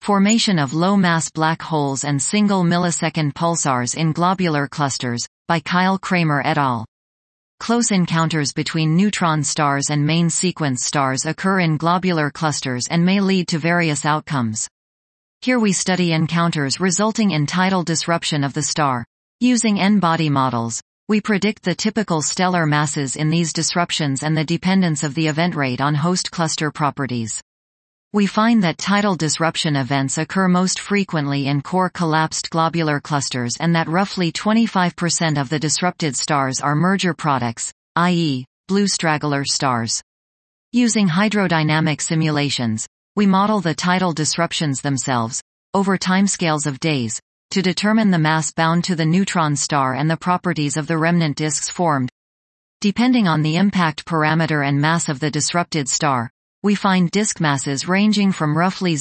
Formation of low-mass black holes and single millisecond pulsars in globular clusters, by Kyle Kramer et al. Close encounters between neutron stars and main sequence stars occur in globular clusters and may lead to various outcomes. Here we study encounters resulting in tidal disruption of the star. Using N-body models, we predict the typical stellar masses in these disruptions and the dependence of the event rate on host cluster properties. We find that tidal disruption events occur most frequently in core collapsed globular clusters and that roughly 25% of the disrupted stars are merger products, i.e., blue straggler stars. Using hydrodynamic simulations, we model the tidal disruptions themselves, over timescales of days, to determine the mass bound to the neutron star and the properties of the remnant disks formed. Depending on the impact parameter and mass of the disrupted star, we find disk masses ranging from roughly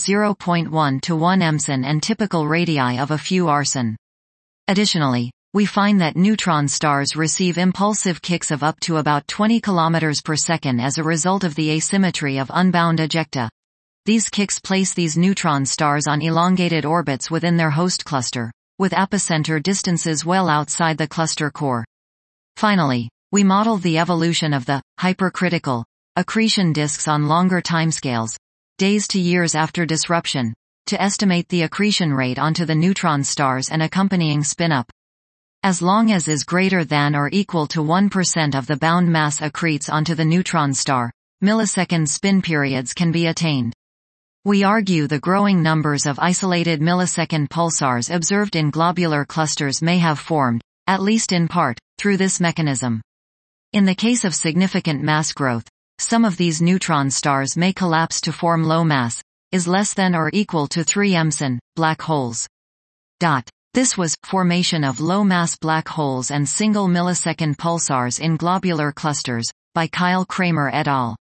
0.1 to 1 emson and typical radii of a few arson. Additionally, we find that neutron stars receive impulsive kicks of up to about 20 km per second as a result of the asymmetry of unbound ejecta. These kicks place these neutron stars on elongated orbits within their host cluster, with apocenter distances well outside the cluster core. Finally, we modeled the evolution of the hypercritical accretion disks on longer timescales, days to years after disruption, to estimate the accretion rate onto the neutron stars and accompanying spin-up. As long as is greater than or equal to 1% of the bound mass accretes onto the neutron star, millisecond spin periods can be attained. We argue the growing numbers of isolated millisecond pulsars observed in globular clusters may have formed, at least in part, through this mechanism. In the case of significant mass growth, some of these neutron stars may collapse to form low mass, is less than or equal to 3 emson, black holes. This was Formation of Low-Mass Black Holes and Single Millisecond Pulsars in Globular Clusters, by Kyle Kramer et al.